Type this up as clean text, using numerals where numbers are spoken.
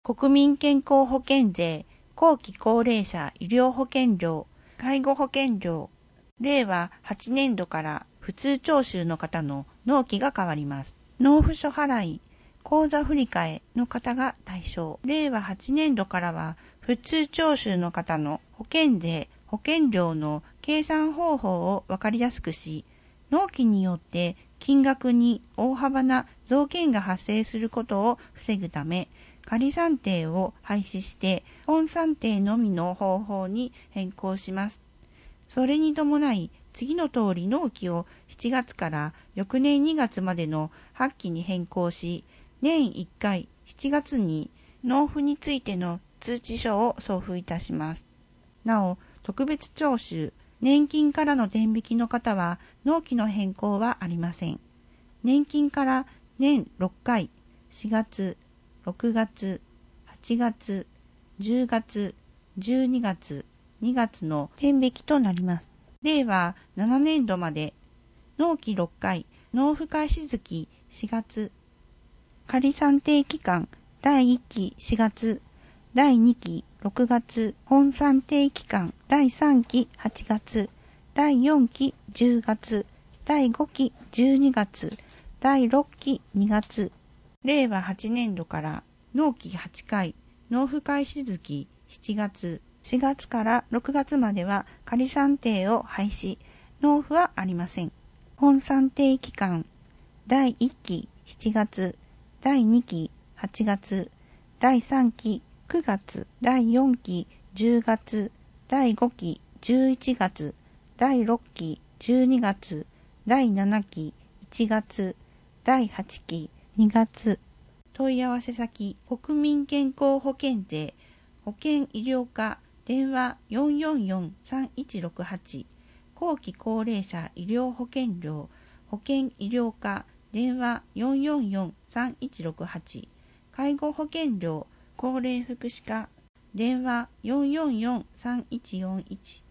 国民健康保険税、後期高齢者医療保険料、介護保険料、令和8年度から普通徴収の方の納期が変わります。納付書払い、口座振替の方が対象。令和8年度からは普通徴収の方の保険税、保険料の計算方法を分かりやすくし、納期によって金額に大幅な増減が発生することを防ぐため、仮算定を廃止して本算定のみの方法に変更します。それに伴い、次の通り納期を7月から翌年2月までの8期に変更し、年1回7月に納付についての通知書を送付いたします。なお、特別徴収、年金からの転引きの方は納期の変更はありません。年金から年6回、4月、6月、8月、10月、12月、2月の転引きとなります。令和7年度まで納期6回、納付開始月4月、仮算定期間第1期4月、第2期6月、本算定期間第3期8月、第4期10月、第5期12月、第6期2月。令和8年度から納期8回、納付開始月7月、4月から6月までは仮算定を廃止、納付はありません。本算定期間、第1期7月、第2期8月、第3期9月、第4期10月、第5期11月、第6期12月、第7期1月、第8期2月。問い合わせ先、国民健康保険税、保険医療課、電話444-3168、後期高齢者医療保険料、保険医療課、電話444-3168、介護保険料、高齢福祉課、電話444-3141。